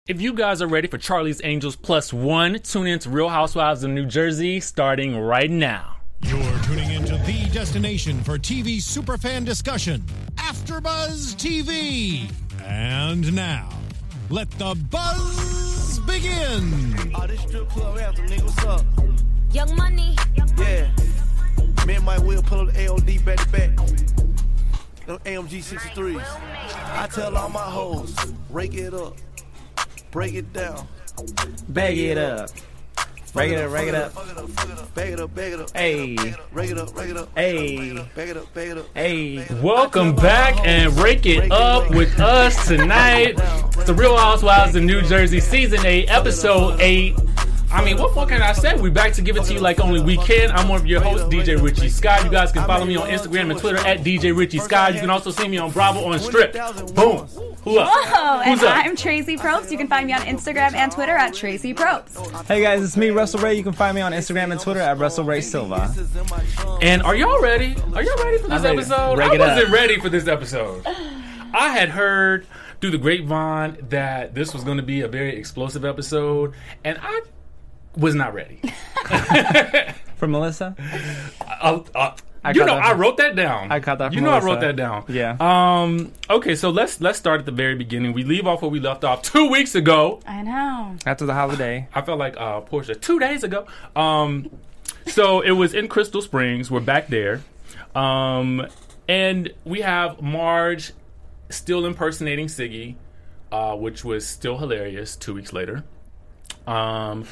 If you guys are ready for Charlie's Angels +1, tune in to Real Housewives of New Jersey starting right now. You're tuning into the destination for TV superfan discussion, AfterBuzz TV. And now, let the buzz begin. Oh, this strip club anthem, nigga, what's up? Young Money. Yeah. Me and Mike Will pull up the AOD back to back. Them AMG 63s. I tell all my hoes, rake it up, break it down, Bag it up. Rake it up, rake it up. bag it up, bag it up. Hey. Rake it up, rake it up. Hey. Bag it up, bag it up. Hey. Welcome back and Rake It Up with us tonight. It's the Real Housewives of New Jersey, Season 8, Episode 8. I mean, what more can I say? We're back to give it to you like only we can. I'm one of your hosts, DJ Richie Scott. You guys can follow me on Instagram and Twitter at DJ Richie Scott. You can also see me on Bravo on Strip. Boom. Who up? Whoa, and Who's up? I'm Tracy Probst. You can find me on Instagram and Twitter at Tracy Probst. Hey guys, it's me, Russell Ray. You can find me on Instagram and Twitter at Russell Ray Silva. And are y'all ready? Are y'all ready for this I'm ready. episode? Rake I it up. wasn't ready for this episode. I had heard through the grapevine that this was going to be a very explosive episode, and I was not ready. For Melissa? I wrote that down. I caught that from You know, I Melissa. wrote that down. Yeah. Okay, so let's start at the very beginning. We leave off where we left off 2 weeks ago. I know. After the holiday. I felt like Portia 2 days ago. So it was in Crystal Springs. We're back there. And we have Marge still impersonating Siggy, which was still hilarious 2 weeks later. And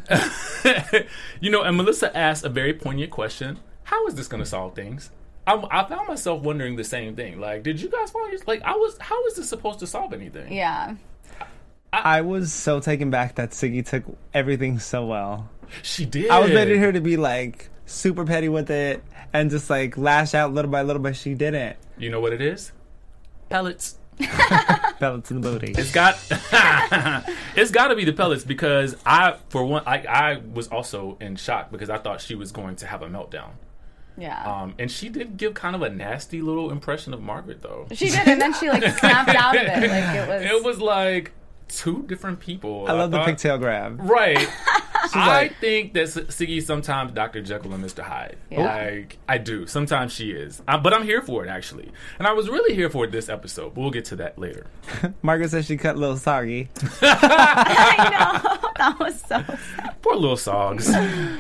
Melissa asked a very poignant question. How is this going to solve things? I found myself wondering the same thing. Like, did you guys find how is this supposed to solve anything? Yeah. I was so taken back that Siggy took everything so well. She did. I was ready for her to be like super petty with it and just like lash out little by little, but she didn't. You know what it is? Pellets. Pellets in the booty. It's got to be the pellets because I was also in shock because I thought she was going to have a meltdown. Yeah. And she did give kind of a nasty little impression of Margaret, though. She did, and then she like snapped out of it. Like It was like two different people. I love the thought. pigtail grab. Right. I like- think that Siggy sometimes Dr. Jekyll and Mr. Hyde. Yeah. Like, I do. Sometimes she is. But I'm here for it, actually. And I was really here for it this episode. But we'll get to that later. Margaret said she cut a little soggy. I know. That was so sad. Poor little Sogs.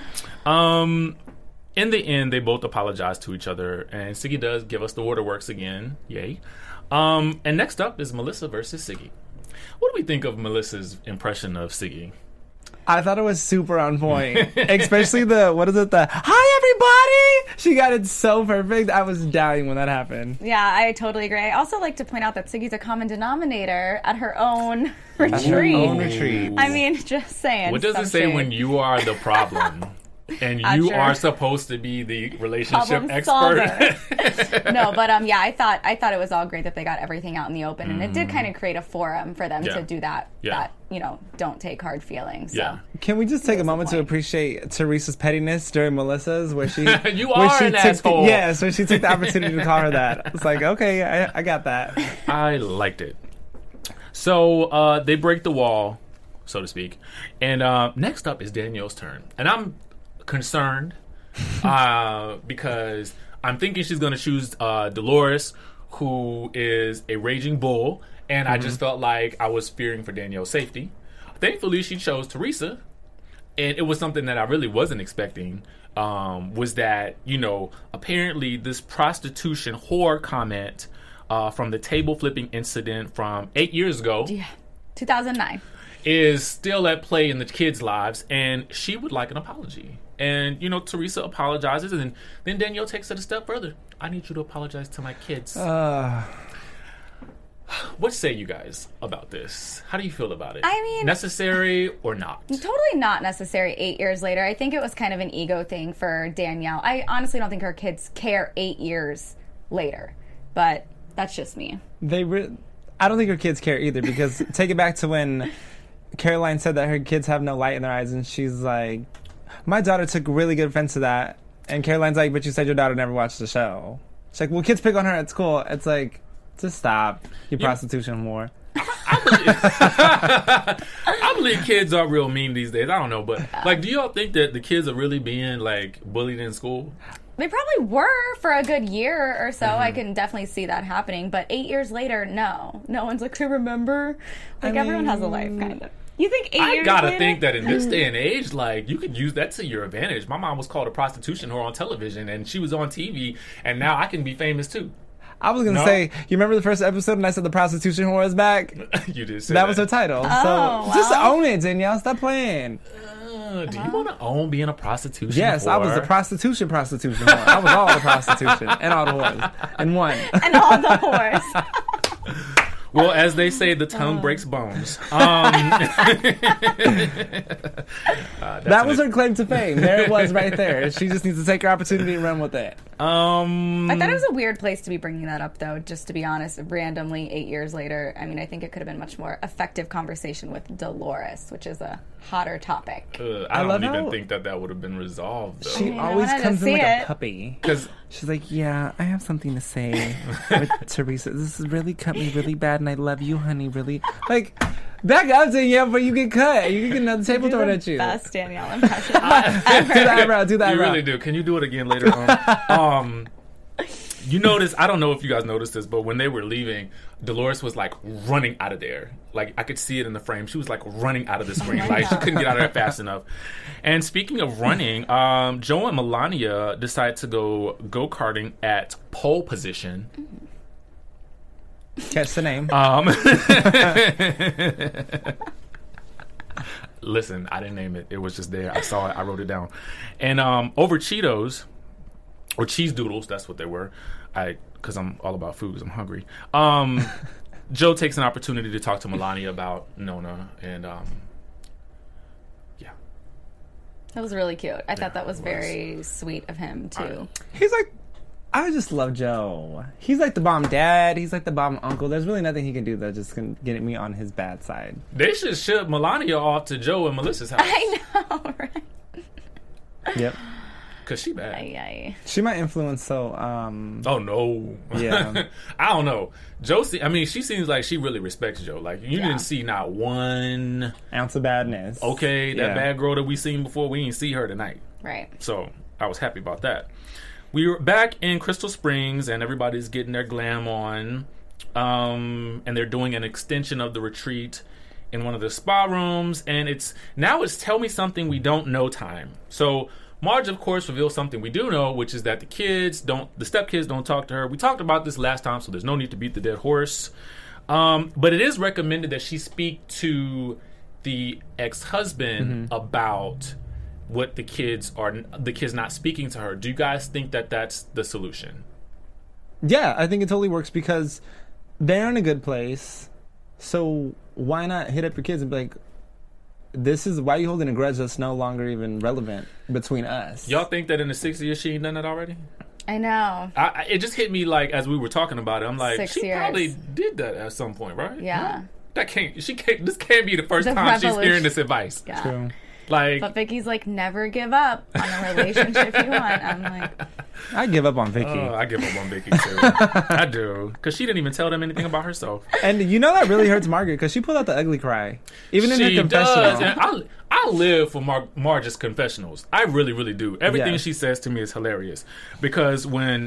In the end, they both apologize to each other. And Siggy does give us the waterworks again. Yay. And next up is Melissa versus Siggy. What do we think of Melissa's impression of Siggy? I thought it was super on point. Especially the hi everybody! She got it so perfect. I was dying when that happened. Yeah, I totally agree. I also like to point out that Siggy's a common denominator at her own retreat. At her own retreat. I mean, just saying. What does it say when you are the problem? And you are supposed to be the relationship Problem expert. No, but yeah, I thought it was all great that they got everything out in the open, and it did kind of create a forum for them to do that. Yeah. That don't take hard feelings. So. Yeah. Can we just take a moment to appreciate Teresa's pettiness during Melissa's, where she You where are she an took asshole. Yes, where she took the opportunity to call her that. It's like, okay, I got that. I liked it. So they break the wall, so to speak. And next up is Danielle's turn. And I'm concerned because I'm thinking she's going to choose Dolores, who is a raging bull. And I just felt like I was fearing for Danielle's safety. Thankfully, she chose Teresa. And it was something that I really wasn't expecting. Was that, apparently this prostitution whore comment from the table flipping incident from 8 years ago. Yeah, 2009. Is still at play in the kids' lives, and she would like an apology. And, Teresa apologizes, and then Danielle takes it a step further. I need you to apologize to my kids. What say you guys about this? How do you feel about it? I mean... necessary or not? Totally not necessary 8 years later. I think it was kind of an ego thing for Danielle. I honestly don't think her kids care 8 years later. But that's just me. I don't think her kids care either, because take it back to when Caroline said that her kids have no light in their eyes, and she's like, my daughter took really good offense to that. And Caroline's like, but you said your daughter never watched the show. She's like, well, kids pick on her at school. It's like, just stop, you prostitution whore. I'm I believe kids are real mean these days. I don't know, but like, do y'all think that the kids are really being like bullied in school? They probably were for a good year or so. I can definitely see that happening. But 8 years later, no. No one's like, remember? Like, everyone has a life, kind of. You think 8 years later? I gotta think that in this day and age, like, you could use that to your advantage. My mom was called a prostitution whore on television, and she was on TV, and now I can be famous too. I was gonna say, you remember the first episode and I said the prostitution whore is back? You did say That was her title. So just own it, Danielle. Stop playing. Do you want to own being a prostitution? Yes, whore? I was a prostitution whore. I was all the prostitution and all the whores in one. And all the whores. Well, as they say, the tongue breaks bones. That was her claim to fame. There it was right there. She just needs to take her opportunity and run with it. I thought it was a weird place to be bringing that up, though, just to be honest, randomly 8 years later. I mean, I think it could have been much more effective conversation with Dolores, which is a hotter topic. I don't even think that would have been resolved, though. She always comes in like a puppy. She's like, yeah, I have something to say with Teresa. This has really cut me really bad, and I love you, honey, really. Like, back up, Danielle, but you get cut. You get another table thrown at you. Best Danielle impression. Do the eyebrow, do the eyebrow. You really do. Can you do it again later on? You notice, I don't know if you guys noticed this, but when they were leaving, Dolores was like running out of there. Like, I could see it in the frame. She was like running out of the screen. Like, she couldn't get out of there fast enough. And speaking of running, Joe and Melania decided to go-karting at pole position. Catch the name. Listen, I didn't name it. It was just there. I saw it. I wrote it down. And over Cheetos, or cheese doodles, that's what they were. Because I'm all about food, 'cause I'm hungry. Joe takes an opportunity to talk to Melania about Nona, and yeah. That was really cute. I thought that was very sweet of him, too. He's like, I just love Joe. He's like the bomb dad. He's like the bomb uncle. There's really nothing he can do that just can get me on his bad side. They should ship Melania off to Joe and Melissa's house. I know, right? Yep. Because she bad. She might influence, so... Oh, no. Yeah. I don't know. She seems like she really respects Joe. Like, you didn't see not one... ounce of badness. Okay, that bad girl that we seen before, we didn't see her tonight. Right. So, I was happy about that. We were back in Crystal Springs, and everybody's getting their glam on. And they're doing an extension of the retreat in one of the spa rooms. And it's Tell Me Something We Don't Know time. So... Marge, of course, reveals something we do know, which is that the stepkids don't talk to her. We talked about this last time, so there's no need to beat the dead horse. But it is recommended that she speak to the ex-husband about what the kids not speaking to her. Do you guys think that that's the solution? Yeah, I think it totally works because they're in a good place. So why not hit up your kids and be like, this is why are you holding a grudge that's no longer even relevant between us? Y'all think that in the 6 years she ain't done that already? I know. It just hit me like as we were talking about it. I'm like, 6 she years. probably did that at some point, right? Yeah. This can't be the first time she's hearing this advice. Yeah. True. Like, but Vicky's like, never give up on a relationship you want. I'm like, I give up on Vicky. I give up on Vicky too. I do, because she didn't even tell them anything about herself. And you know that really hurts Margaret because she pulled out the ugly cry, even in her confessional. Does. And I live for Marge's confessionals. I really, really do. Everything she says to me is hilarious because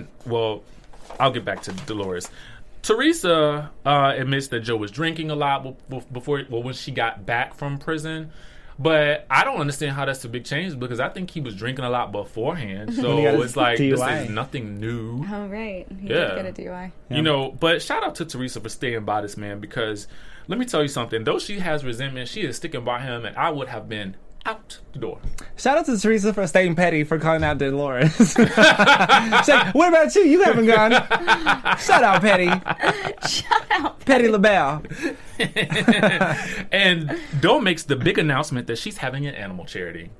I'll get back to Dolores. Teresa admits that Joe was drinking a lot when she got back from prison. But I don't understand how that's a big change because I think he was drinking a lot beforehand. So it's like, DUI. This is nothing new. oh, right. He Yeah. did get a DUI. Yeah. But shout out to Teresa for staying by this man because let me tell you something. Though she has resentment, she is sticking by him, and I would have been out the door. Shout out to Teresa for staying petty for calling out Dolores. She's like, what about you? You haven't gone. Shut out, Petty. Shut up. Petty LaBelle. And Doe makes the big announcement that she's having an animal charity.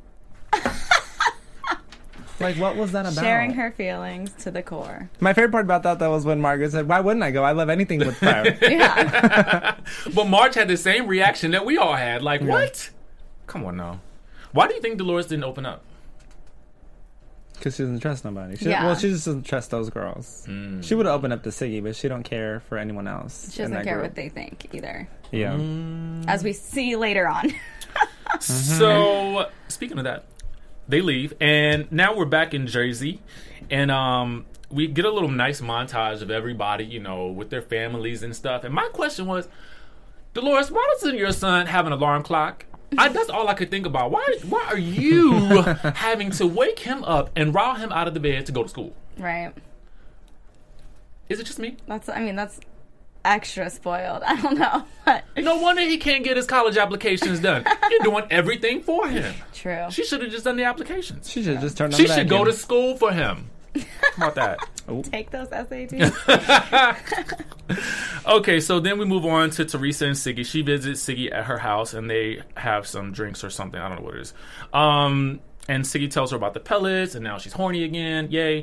Like, what was that about? Sharing her feelings to the core. My favorite part about that, though, was when Margaret said, why wouldn't I go? I love anything with fire. Yeah. But Marge had the same reaction that we all had. Like, what? Come on now. Why do you think Dolores didn't open up? Because she doesn't trust nobody. Yeah. Well, she just doesn't trust those girls. She would have opened up to Siggy, but she don't care for anyone else. She doesn't care what they think either. Yeah. As we see later on. So, speaking of that, they leave, and now we're back in Jersey, and we get a little nice montage of everybody, you know, with their families and stuff. And my question was, Dolores, why doesn't your son have an alarm clock? That's all I could think about. Why are you having to wake him up and rile him out of the bed to go to school? Right. Is it just me? That's extra spoiled. I don't know. But No wonder he can't get his college applications done. You're doing everything for him. true. She should have just done the applications. She should just turn on She the should go to vacuum. school for him. How about that? Take those SATs. Okay, so then we move on to Teresa and Siggy. She visits Siggy at her house, and they have some drinks or something. I don't know what it is. And Siggy tells her about the pellets, and now she's horny again. Yay.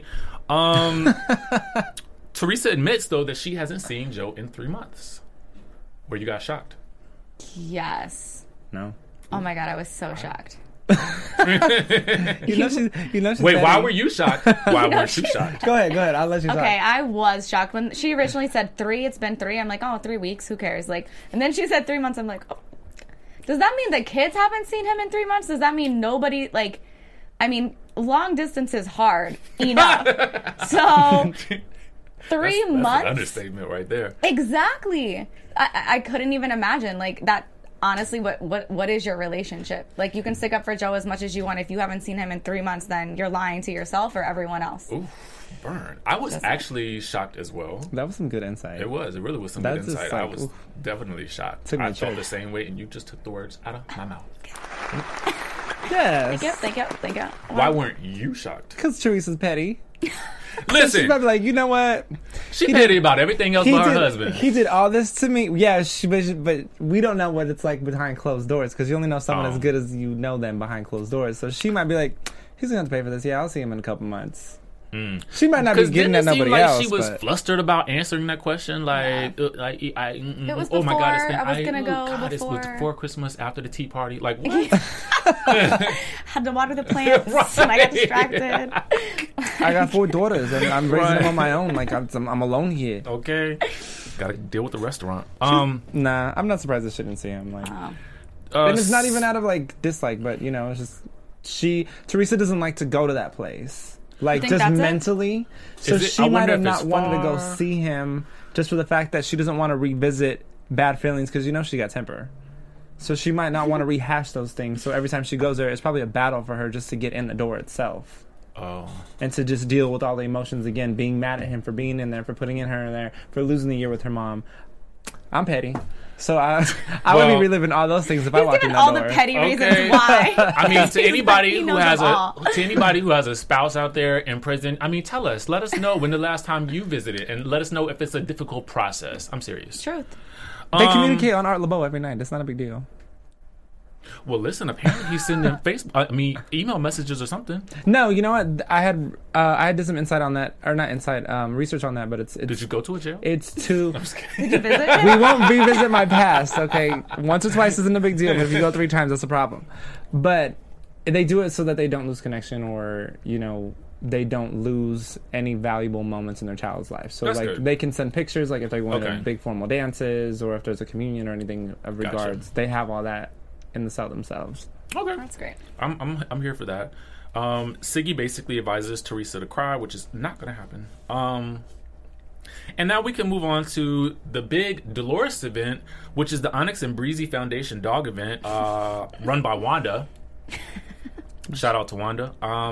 Teresa admits, though, that she hasn't seen Joe in 3 months. Were you guys shocked? Yes. No. Oh my God, I was so shocked. You know she's Wait, why petty. were you shocked? Why weren't you shocked? Go ahead. I'll let you talk. Okay, I was shocked when she originally said 3. It's been 3. I'm like, oh, 3 weeks. Who cares? Like, and then she said 3 months. I'm like, oh. Does that mean the kids haven't seen him in 3 months? Does that mean nobody like? I mean, long distance is hard enough. So 3 That's months. an understatement right there. Exactly. I couldn't even imagine like that. Honestly, what is your relationship? Like, you can stick up for Joe as much as you want. If you haven't seen him in 3 months, then you're lying to yourself or everyone else. Ooh, burn. I was actually shocked as well. That was some good insight. It was. It really was some That's good just insight. I like, was oof. definitely shocked. Took me I to felt church. the same way, and you just took the words out of my mouth. Yes. Thank you. Why weren't you shocked? Because Teresa's petty. She's Listen, probably like, you know what? she petty about everything else but her husband. He did all this to me. Yeah, but we don't know what it's like behind closed doors because you only know someone as good as you know them behind closed doors. So she might be like, he's going to have to pay for this. Yeah, I'll see him in a couple months. She might not be Because getting didn't at it seem nobody like else. she was but flustered about answering that question? Like, It was oh my God, it's before I was gonna go God, it was before. before Christmas, after the tea party. Like, what? Had to water the plants and I got distracted. I got 4 daughters and I'm raising them on my own. Like, I'm alone here. Okay. Got to deal with the restaurant. Nah, I'm not surprised that she didn't see him. Like, and it's not even out of like dislike, but you know, it's just Teresa doesn't like to go to that place. Like, think just that's it? mentally. So Is it- I she wonder might have if not it's wanted to go far. see him just for the fact that she doesn't want to revisit bad feelings because, you know, she got temper. So she might not want to rehash those things. So every time she goes there, it's probably a battle for her just to get in the door itself. Oh. And to just deal with all the emotions again, being mad at him for being in there, for putting in her in there, for losing the year with her mom. I'm petty. So I would Well- be reliving all those things if I He's walked in given that all door. the petty Okay. reasons why. I mean, to anybody he who knows has them all. a spouse out there in prison, I mean, tell us. Let us know when the last time you visited, and let us know if it's a difficult process. I'm serious. Truth. They communicate on Art Laboe every night. It's not a big deal. Well, listen. Apparently, he's sending email messages or something. No, you know what? I had did some insight on that, or not insight, research on that, but it's Did you go to a jail? it's too. Did you visit him? We won't revisit my past, okay? Once or twice isn't a big deal, but if you go 3 times, that's a problem. But they do it so that they don't lose connection, or you know, they don't lose any valuable moments in their child's life. So That's like good. they can send pictures, like if they're going Okay. to big formal dances, or if there's a communion or anything of Gotcha. regards. They have all that in the cell themselves. Okay. That's great. I'm here for that. Siggy basically advises Teresa to cry, which is not going to happen. And now we can move on to the big Dolores event, which is the Onyx and Breezy Foundation dog event, run by Wanda. Shout out to Wanda.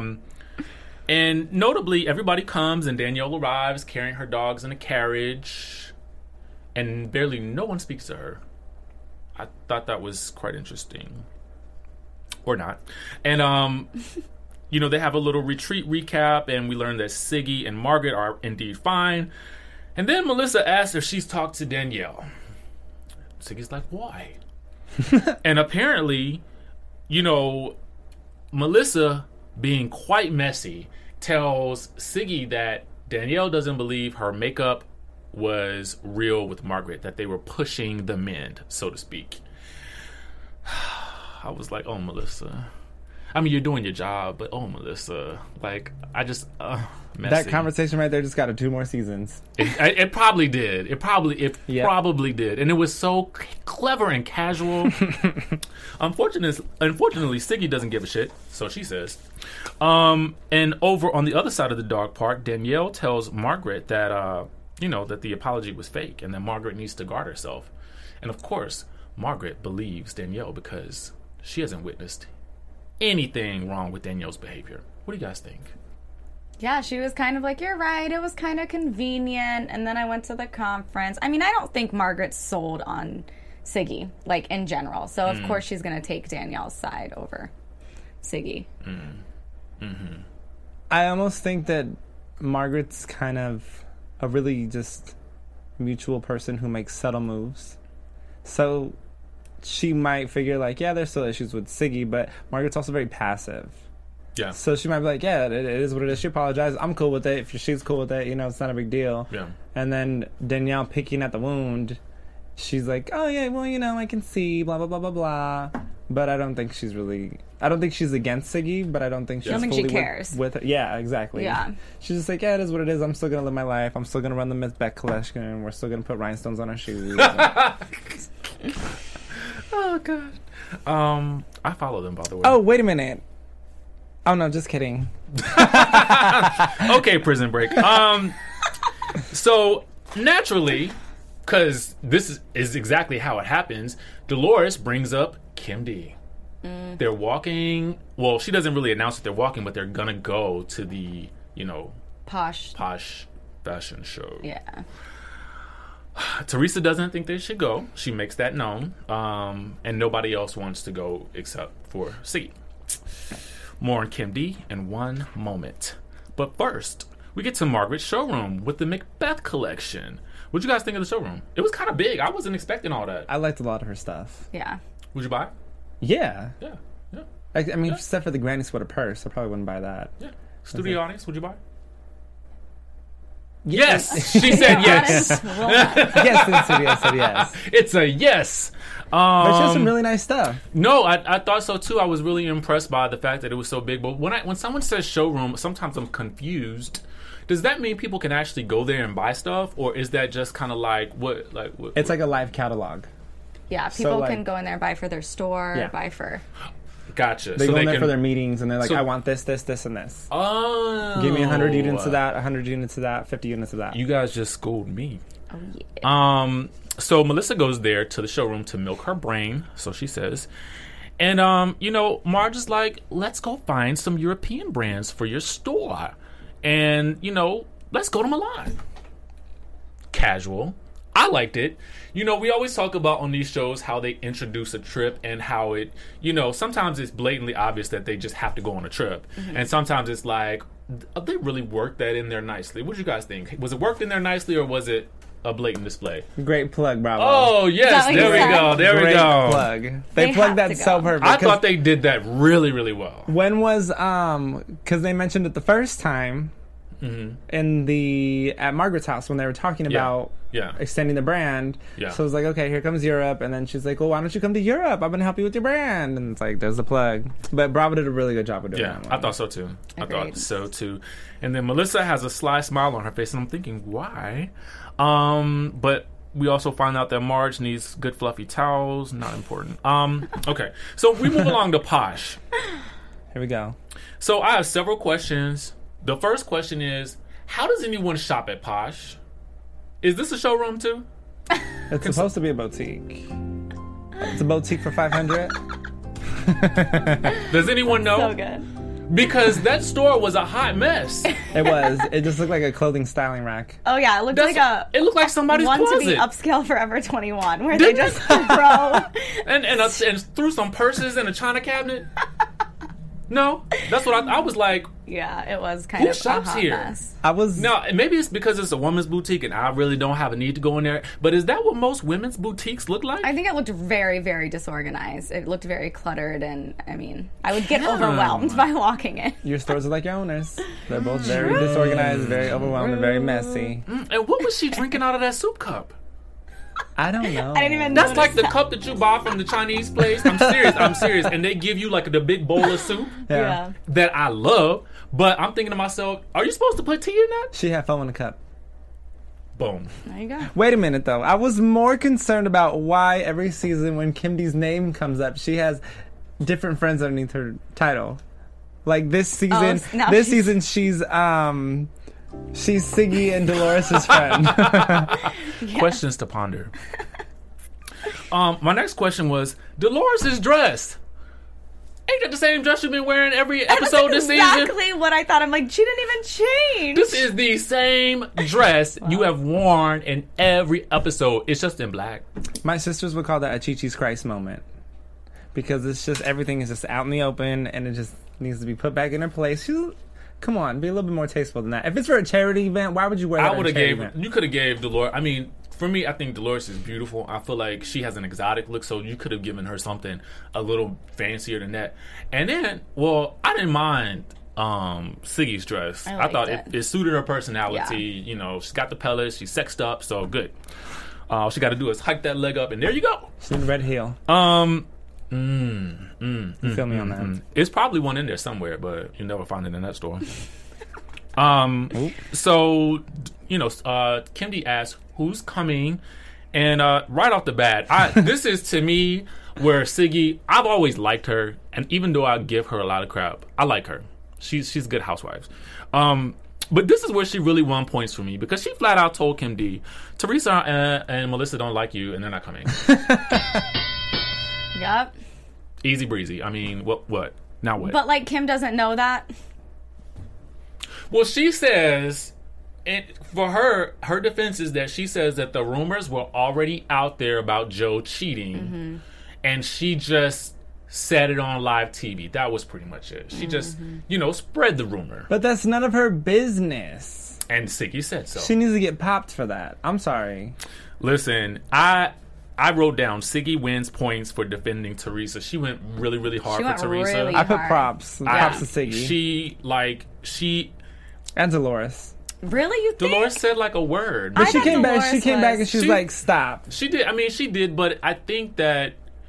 And notably, everybody comes and Danielle arrives carrying her dogs in a carriage, and barely no one speaks to her. I thought that was quite interesting. Or not. And, you know, they have a little retreat recap, and we learn that Siggy and Margaret are indeed fine. And then Melissa asks if she's talked to Danielle. Siggy's like, why? And apparently, you know, Melissa, being quite messy, tells Siggy that Danielle doesn't believe her makeup was real with Margaret, that they were pushing the mend, so to speak. I was like, oh, Melissa. I mean, you're doing your job, but oh, Melissa, like, I just messy. That conversation right there just got 2 more seasons. It probably did. It probably did, and it was so clever and casual. Unfortunately, Siggy doesn't give a shit, so she says. And over on the other side of the dog park, Danielle tells Margaret that that the apology was fake, and that Margaret needs to guard herself. And of course, Margaret believes Danielle because she hasn't witnessed anything wrong with Danielle's behavior. What do you guys think? Yeah, she was kind of like, you're right, it was kind of convenient, and then I went to the conference. I mean, I don't think Margaret's sold on Siggy, like, in general. So, of course, she's going to take Danielle's side over Siggy. I almost think that Margaret's kind of a really just mutual person who makes subtle moves. So she might figure, like, yeah, there's still issues with Siggy, but Margaret's also very passive. Yeah. So she might be like, yeah, it is what it is. She apologized. I'm cool with it. If she's cool with it, it's not a big deal. Yeah. And then Danielle picking at the wound, she's like, oh, yeah, well, I can see, blah, blah, blah, blah, blah. But I don't think she's against Siggy, but I don't think she's I don't think fully she cares. with her. Yeah, exactly. Yeah. She's just like, yeah, it is what it is. I'm still going to live my life. I'm still going to run the Miss Beck collection. We're still going to put rhinestones on our shoes. Oh, God. I follow them, by the way. Oh, wait a minute. Oh, no, just kidding. Okay, Prison Break. So, naturally, because this is exactly how it happens, Dolores brings up Kim D. They're walking. Well, she doesn't really announce that they're walking, but they're going to go to the, Posh fashion show. Yeah. Teresa doesn't think they should go. She makes that known. And nobody else wants to go except for Siggy. More on Kim D in one moment. But first, we get to Margaret's showroom with the Macbeth collection. What'd you guys think of the showroom? It was kind of big. I wasn't expecting all that. I liked a lot of her stuff. Yeah. Would you buy it? Yeah. Yeah. I mean, except for the granny sweater purse, I probably wouldn't buy that. Yeah. Studio audience, would you buy it? Yes. She said yes. Yes, the studio said yes. It's a yes. But she has some really nice stuff. No, I thought so too. I was really impressed by the fact that it was so big. But when someone says showroom, sometimes I'm confused. Does that mean people can actually go there and buy stuff, or is that just kind of like what? It's like a live catalog. Yeah, people can go in there and buy for their store, buy for. Gotcha. They go in there for their meetings, and they're like, I want this, this, this, and this. Oh. Give me 100 units of that, 100 units of that, 50 units of that. You guys just schooled me. Oh, yeah. So Melissa goes there to the showroom to milk her brain, so she says. And, Marge is like, let's go find some European brands for your store. And, let's go to Milan. Casual. I liked it. We always talk about on these shows how they introduce a trip and how it, sometimes it's blatantly obvious that they just have to go on a trip. Mm-hmm. And sometimes it's like, they really worked that in there nicely. What do you guys think? Was it worked in there nicely, or was it a blatant display? Great plug, Bravo. Oh, yes. There we go. There we go. Plug. They plugged that so perfect. I thought they did that really, really well. When was, because they mentioned it the first time at Margaret's house when they were talking about extending the brand. Yeah. So it was like, okay, here comes Europe. And then she's like, well, why don't you come to Europe? I'm going to help you with your brand. And it's like, there's the plug. But Bravo did a really good job of doing that one. I thought so too. Agreed. I thought so too. And then Melissa has a sly smile on her face, and I'm thinking, why? But we also find out that Marge needs good fluffy towels. Not important. Okay. So we move along to Posh. Here we go. So I have several questions. The first question is, how does anyone shop at Posh? Is this a showroom too? It's supposed to be a boutique. It's a boutique for $500. Does anyone know? So good. Because that store was a hot mess. It was. It just looked like a clothing styling rack. Oh yeah, it looked like somebody's one closet. To be upscale Forever 21, where they just throw and threw some purses in a china cabinet. No, that's what I was like. Yeah, it was kind of a hot mess. Now, maybe it's because it's a woman's boutique and I really don't have a need to go in there. But is that what most women's boutiques look like? I think it looked very, very disorganized. It looked very cluttered, and I would get overwhelmed by walking in. Your stores are like your owners. They're both very disorganized, very overwhelmed, and very messy. And what was she drinking out of that soup cup? I don't know. I didn't even That's notice like the that. cup that you buy from the Chinese place. I'm serious. And they give you like the big bowl of soup Yeah. that I love. But I'm thinking to myself, are you supposed to put tea in that? She had foam in the cup. Boom. There you go. Wait a minute, though. I was more concerned about why every season when Kim D's name comes up, she has different friends underneath her title. Like this season, now this she's- season she's Siggy and Dolores' friend. Questions to ponder. My next question was, Dolores' dress. Ain't that the same dress you've been wearing every episode this season? Exactly what I thought. I'm like, she didn't even change. This is the same dress you have worn in every episode. It's just in black. My sisters would call that a Chi-Chi's Christ moment. Because it's just, everything is just out in the open and it just needs to be put back in her place. Come on, be a little bit more tasteful than that. If it's for a charity event, why would you wear that I would at a have charity gave. event? You could have gave Dolores. I mean, for me, I think Dolores is beautiful. I feel like she has an exotic look, so you could have given her something a little fancier than that. And then, well, I didn't mind Siggy's dress. I liked thought it. it suited her personality. You know, she's got the pellets. She's sexed up, so good. All she got to do is hike that leg up, and there you go. She's in the red heel. You You feel me on that? It's probably one in there somewhere, but you'll never find it in that store. So, you know, Kim D asked, who's coming? And right off the bat, this is to me where Siggy, I've always liked her. And even though I give her a lot of crap, I like her. She's good housewives. But this is where she really won points for me because she flat out told Kim D, Teresa and Melissa don't like you and they're not coming. Yep. Easy breezy. I mean, what? Now what? But like Kim doesn't know that. Well, she says, and for her defense is that she says that the rumors were already out there about Joe cheating, and she just said it on live TV. That was pretty much it. She just, spread the rumor. But that's none of her business. And Siggy said so. She needs to get popped for that. I'm sorry. Listen, I wrote down Siggy wins points for defending Teresa. She went really, really hard She for went Teresa. really I put hard. props. Props to Siggy. She and Dolores. Really, you think? Dolores said like a word. But she thought came back. Dolores She came back and was- she's She- like, "Stop." She did. I mean, she did. But I think that,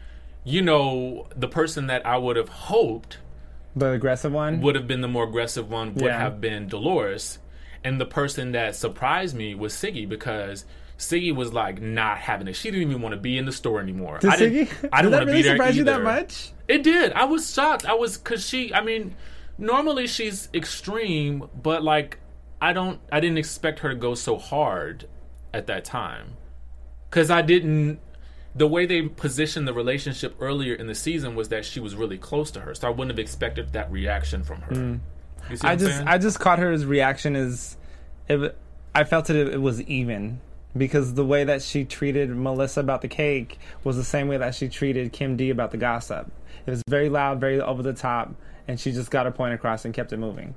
the person that I would have hoped The aggressive one. would have been the more aggressive one would Yeah. have been Dolores. And the person that surprised me was Siggy because Siggy was like not having it. She didn't even want to be in the store anymore. Did I didn't Siggy? want Did that to really be there surprise you either. that much? It did. I was shocked. Because normally she's extreme, but like, I didn't expect her to go so hard at that time. Because the way they positioned the relationship earlier in the season was that she was really close to her. So I wouldn't have expected that reaction from her. You see what I'm saying? I just caught her reaction as I felt it was even because the way that she treated Melissa about the cake was the same way that she treated Kim D about the gossip. It was very loud, very over the top, and she just got her point across and kept it moving.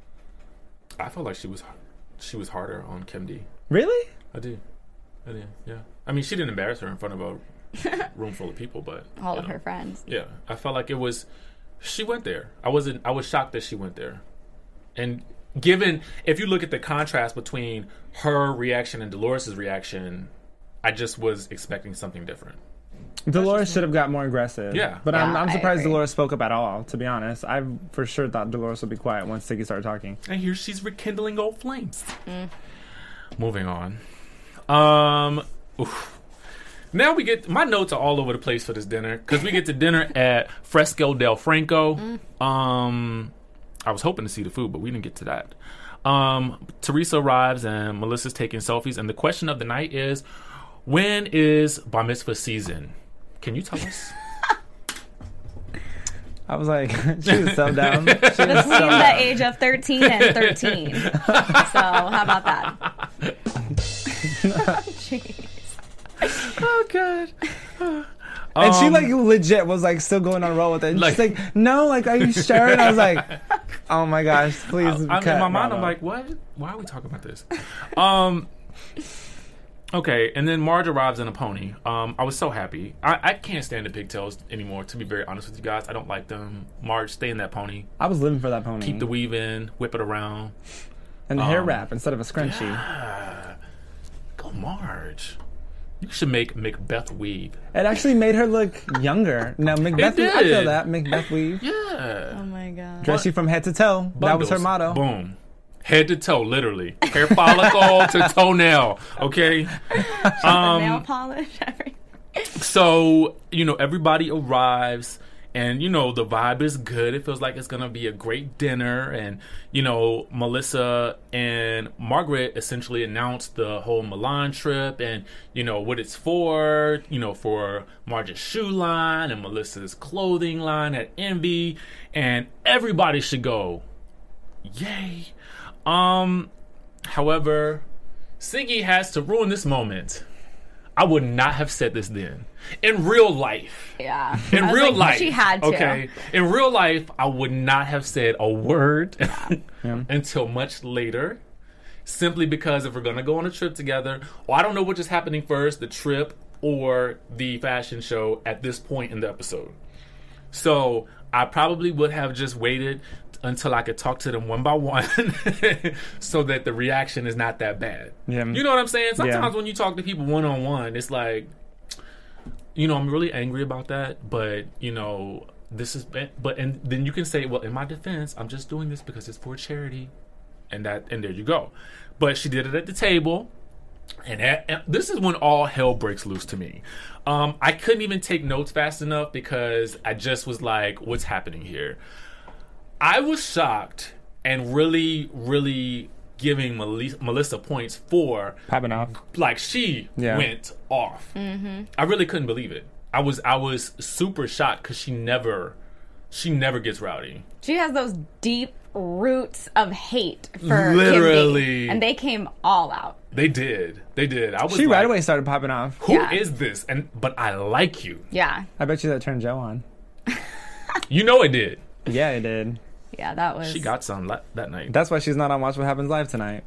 I felt like she was harder on Kim D. Really? I did, yeah. I mean, she didn't embarrass her in front of a room full of people, but All of her friends. Yeah, I felt like she went there. I was shocked that she went there. And if you look at the contrast between her reaction and Dolores' reaction, I just was expecting something different. Dolores should have got more aggressive. Yeah. But Yeah, I'm I surprised agree. Dolores spoke up at all, to be honest. I for sure thought Dolores would be quiet once Siggy started talking. And here she's rekindling old flames. Moving on. Now we get, my notes are all over the place for this dinner because we get to dinner at Fresco del Franco. I was hoping to see the food, but we didn't get to that. Teresa arrives and Melissa's taking selfies, and the question of the night is, when is Bar Mitzvah season? Can you tell us? I was like, she was so down. She was so Between the down. age of 13 and 13. So, how about that? Jeez. Oh god. And she like legit was like still going on a roll with it. And she's like, no, like, are you sure? And I was like, oh my gosh, please. In cut, my mind, Bravo. I'm like, what? Why are we talking about this? Okay, and then Marge arrives in a pony. I was so happy. I can't stand the pigtails anymore, to be very honest with you guys. I don't like them. Marge, stay in that pony. I was living for that pony. Keep the weave in, whip it around. and the hair wrap instead of a scrunchie. Go Marge. You should make Macbeth weave. It actually made her look younger. Now, Macbeth Weave, I feel did. that. Macbeth Weave. Yeah. Oh my god. Dress you from head to toe. That was her Bundles. motto. Boom. Head to toe, literally. Hair follicle to toenail. Okay. Nail polish, everything. So, everybody arrives and, the vibe is good. It feels like it's going to be a great dinner. And, Melissa and Margaret essentially announced the whole Milan trip and, what it's for, for Margaret's shoe line and Melissa's clothing line at Envy. And everybody should go. Yay. However, Siggy has to ruin this moment. I would not have said this then. In real life. Yeah. In I was real like, life. She had to. Okay. In real life, I would not have said a word until much later. Simply because if we're going to go on a trip together, I don't know which is happening first, the trip or the fashion show at this point in the episode. So I probably would have just waited until I could talk to them one by one so that the reaction is not that bad. Yeah. You know what I'm saying? Sometimes Yeah. when you talk to people one-on-one, it's like, I'm really angry about that, but, this is, and then you can say, well, in my defense, I'm just doing this because it's for charity. And there you go. But she did it at the table. And this is when all hell breaks loose to me. I couldn't even take notes fast enough because I just was like, what's happening here? I was shocked and really, really giving Melissa points for Popping off. like she went off. Mm-hmm. I really couldn't believe it. I was super shocked because she never gets rowdy. She has those deep roots of hate for Literally. Kimby, and they came all out. They did. I was She like, right away started popping off. who Yeah. is this? But I like you. Yeah. I bet you that turned Joe on. You know it did. Yeah, it did. Yeah, that was. She got some that night. That's why she's not on Watch What Happens Live tonight.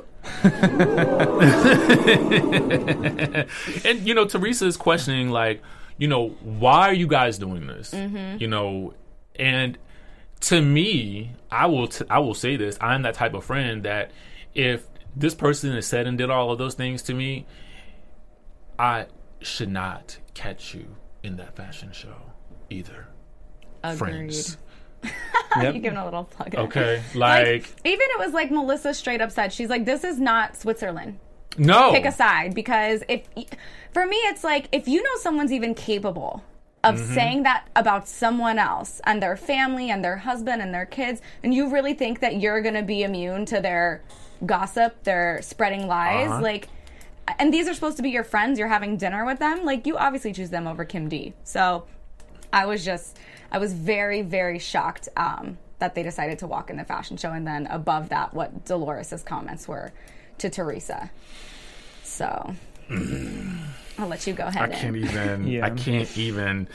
And Teresa is questioning like, why are you guys doing this? Mm-hmm. And to me, I will say this: I'm that type of friend that if this person has said and did all of those things to me, I should not catch you in that fashion show either. Agreed. Friends. You giving a little plug. in. Okay, like even it was like Melissa straight up said, she's like, this is not Switzerland. no. Pick a side, because for me it's like, if you know someone's even capable of saying that about someone else and their family and their husband and their kids, and you really think that you're gonna be immune to their gossip, their spreading lies, like, and these are supposed to be your friends, you're having dinner with them, like, you obviously choose them over Kim D. So I was very, very shocked that they decided to walk in the fashion show, and then above that, what Dolores' comments were to Teresa. So I'll let you go ahead. I can't even. Yeah. I can't even.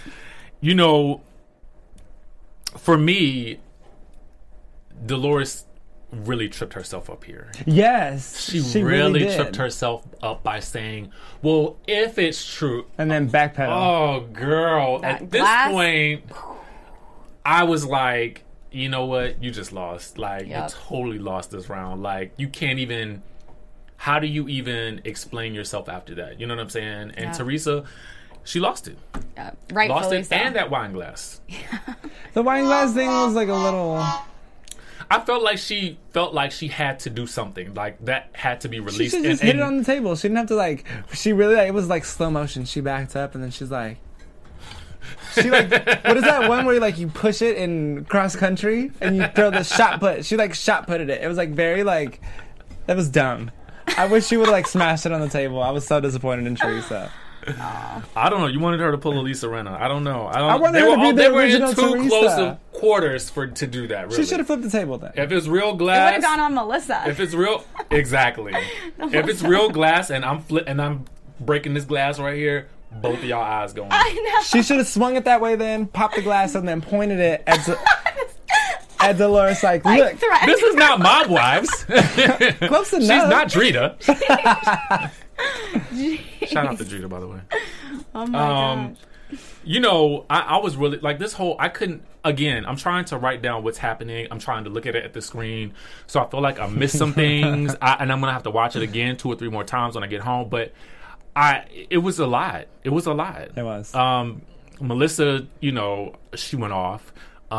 For me, Dolores really tripped herself up here. Yes. She really did. tripped herself up by saying, well, if it's true. And then backpedal. Oh, girl. That At this glass- point, I was like, you know what? You just lost. Like, Yep. you totally lost this round. Like, you can't even. How do you even explain yourself after that? You know what I'm saying? And Yeah. Teresa, she lost it. Rightfully Lost it so. and that wine glass. The wine glass thing was like a little. I felt like she had to do something. Like, that had to be She released. should just hit it on the table. She didn't have to like. She really it was like slow motion. She backed up and then she's like. She like, what is that one where you push it in cross country and you throw the shot put? She like shot putted it. It was like very like, that was dumb. I wish she would have like smashed it on the table. I was so disappointed in Teresa. I don't know. You wanted her to pull Elisa Renna. I don't know. I wanted they her were, to be the they were in original too Teresa. close of quarters to do that. Really. She should have flipped the table then. If it's real It would glass, have gone on Melissa. if it's real, exactly. If it's real glass and I'm breaking this glass right here, both of y'all eyes going. I know. She should have swung it that way then, popped the glass, and then pointed it at Dolores like, look, Threat. This is not Mob Wives. close enough. She's not Drita. Shout out to Drita, by the way. Oh my gosh. I was really like this whole. I couldn't. Again, I'm trying to write down what's happening. I'm trying to look at it at the screen, so I feel like I missed some things, and I'm gonna have to watch it again 2 or 3 more times when I get home. But It was a lot. It was a lot. It was. Melissa, she went off.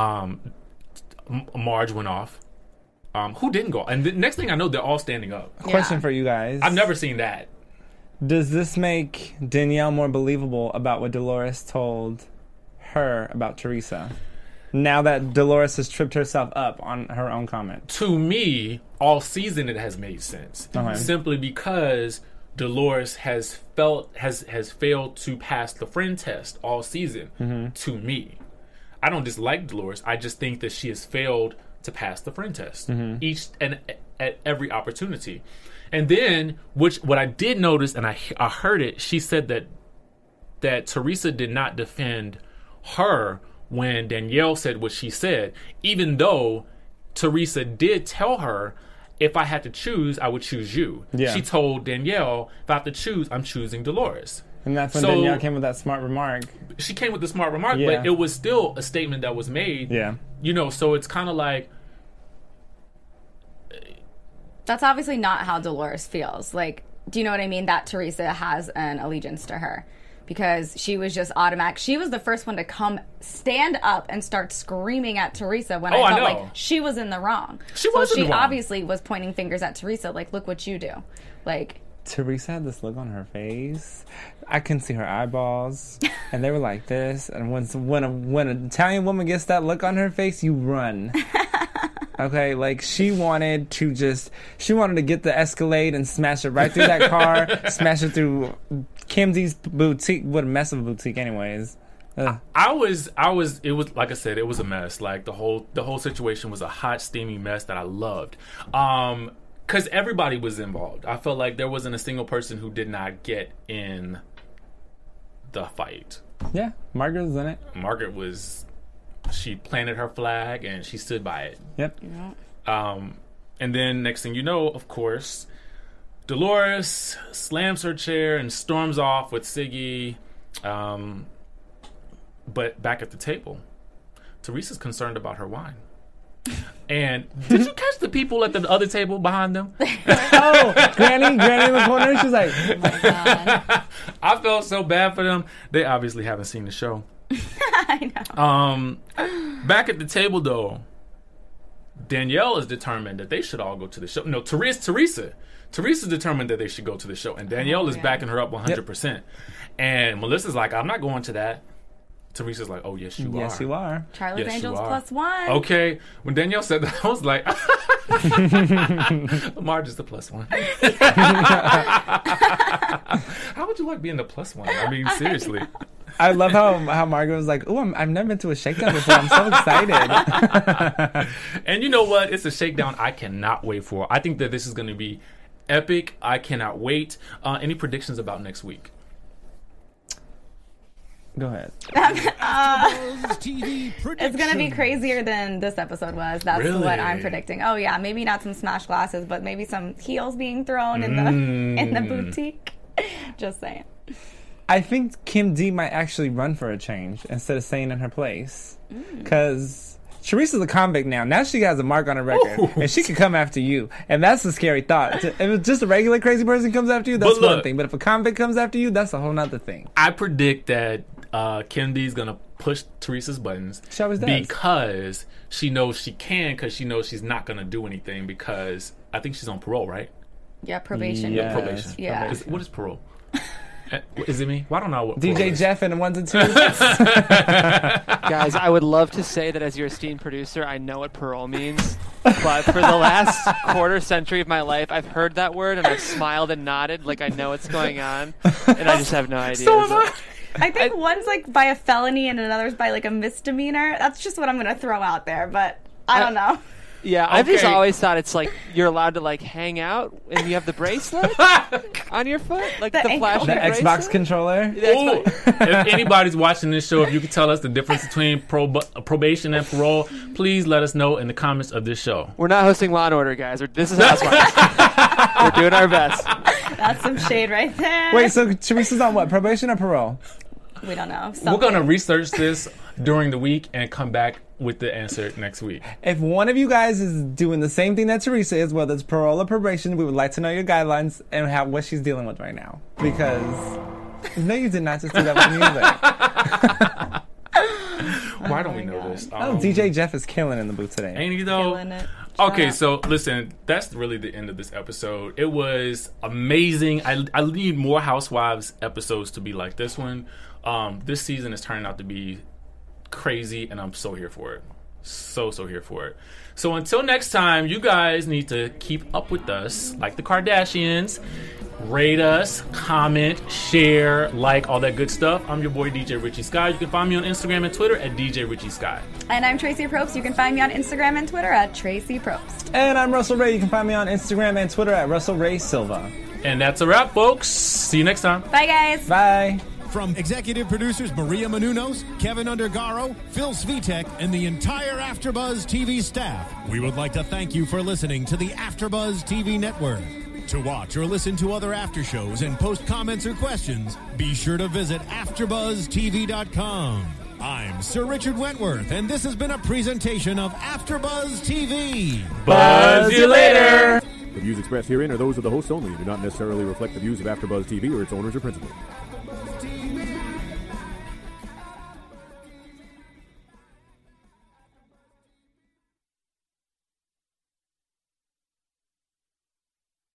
Marge went off. Who didn't go? And the next thing I know, they're all standing up. Question for you guys. I've never seen that. Does this make Danielle more believable about what Dolores told her about Teresa? Now that Dolores has tripped herself up on her own comment. To me, all season it has made sense. Okay. Simply because Dolores has failed to pass the friend test all season. To me, I don't dislike Dolores. I just think that she has failed to pass the friend test each and at every opportunity. And then, what I did notice, and I heard it, she said that Teresa did not defend her when Danielle said what she said, even though Teresa did tell her, if I had to choose, I would choose you. Yeah. She told Danielle, if I have to choose, I'm choosing Dolores. And that's when Danielle came with that smart remark. She came with the smart remark, Yeah. but it was still a statement that was made. Yeah. So it's kind of like... That's obviously not how Dolores feels. Like, do you know what I mean? That Teresa has an allegiance to her. Because she was just automatic. She was the first one to stand up and start screaming at Teresa when I felt like she was in the wrong. She was in the wrong. Obviously was pointing fingers at Teresa, like, look what you do. Like, Teresa had this look on her face. I can see her eyeballs, and they were like this. And when an Italian woman gets that look on her face, you run. Okay, like she wanted to get the Escalade and smash it right through that car, smash it through Kim D's boutique. What a mess of a boutique, anyways. Ugh. It was like I said, it was a mess. Like the whole situation was a hot, steamy mess that I loved. Because everybody was involved. I felt like there wasn't a single person who did not get in the fight. Yeah, Margaret was in it. Margaret she planted her flag and she stood by it. Yep. And then next thing you know, of course, Dolores slams her chair and storms off with Siggy. But back at the table, Teresa's concerned about her wine. And did you catch the people at the other table behind them? Granny in the corner. She's like, oh my God. I felt so bad for them. They obviously haven't seen the show. I know. Back at the table, though, Danielle is determined that they should all go to the show. No, Teresa's determined that they should go to the show, and Danielle is backing her up 100%. Yep. And Melissa's like, I'm not going to that. Teresa's like, oh, yes, you are. Yes, you are. Charlie's Angels +1. Okay. When Danielle said that, I was like, Marge is the +1. How would you like being the +1? I mean, seriously. I love how Margaret was like, "Oh, I've never been to a shakedown before. I'm so excited." And you know what? It's a shakedown I cannot wait for. I think that this is going to be epic. I cannot wait. Any predictions about next week? Go ahead. It's going to be crazier than this episode was. That's really? What I'm predicting. Oh yeah, maybe not some smash glasses, but maybe some heels being thrown in the boutique. Just saying. I think Kim D might actually run for a change instead of staying in her place. Because Teresa's a convict now. Now she has a mark on her record. And she could come after you. And that's a scary thought. If it's just a regular crazy person comes after you, that's one thing. But if a convict comes after you, that's a whole nother thing. I predict that Kim D's going to push Teresa's buttons. She always does. Because she knows she can, because she knows she's not going to do anything, because I think she's on parole, right? Yeah, probation. Yes. Probation. Yeah. What is parole? Is it me? Well, I don't know what DJ Jeff and the 1s and 2s. Guys, I would love to say that as your esteemed producer, I know what parole means. But for the last quarter century of my life, I've heard that word and I've smiled and nodded like I know what's going on. And I just have no idea. So am I. I think one's like by a felony and another's by like a misdemeanor. That's just what I'm going to throw out there. But I don't know. Yeah, I've just always thought it's like you're allowed to like hang out and you have the bracelet on your foot, like the flashing the bracelet? Xbox controller. Ooh, if anybody's watching this show, if you could tell us the difference between probation and parole, please let us know in the comments of this show. We're not hosting Law and Order, guys. This is Housewives. We're doing our best. That's some shade right there. Wait, so Teresa's on what? Probation or parole? We don't know. We're going to Something. research this during the week and come back with the answer next week. If one of you guys is doing the same thing that Teresa is, whether it's parole or probation, we would like to know your guidelines and what she's dealing with right now. Because no, you did not just do that with music. Why don't we know this? DJ Jeff is killing in the booth today. Ain't he though? Killing it. Okay, Shut so listen, that's really the end of this episode. It was amazing. I need more Housewives episodes to be like this one. This season is turning out to be crazy, and I'm so here for it. So here for it. So until next time, you guys need to keep up with us like the Kardashians. Rate us, comment, share, like, all that good stuff. I'm your boy DJ Richie Sky. You can find me on Instagram and Twitter at DJ Richie Sky. And I'm Tracy Probst. You can find me on Instagram and Twitter at Tracy Probst. And I'm Russell Ray. You can find me on Instagram and Twitter at Russell Ray Silva. And that's a wrap, folks. See you next time. Bye, guys. Bye. From executive producers Maria Menounos, Kevin Undergaro, Phil Svitek, and the entire AfterBuzz TV staff, we would like to thank you for listening to the AfterBuzz TV network. To watch or listen to other after shows and post comments or questions, be sure to visit AfterBuzzTV.com. I'm Sir Richard Wentworth, and this has been a presentation of AfterBuzz TV. Buzz you later. The views expressed herein are those of the hosts only and do not necessarily reflect the views of AfterBuzz TV or its owners or principals.